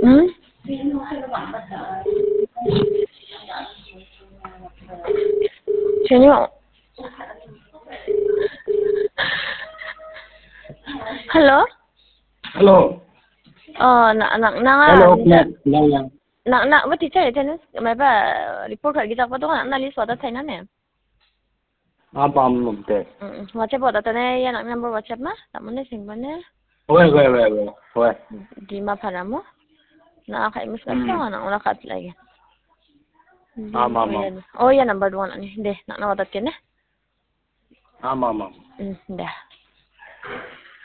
Hmm? Sino? Hello? Hello. Hello, What teacher attendance? My report lagi tak apa tu kan? Nak list wadah saya nane. apa mumte? WhatsApp wadah tu ne, ya nak number WhatsApp mah? Tak mana sing mana? Oke. Di mana padamu? Nak kaya misal kan? Nak ulah kat lagi. Ama. Oh ya number 1 ni. Deh, nak wadah tiada. Ama. Dah.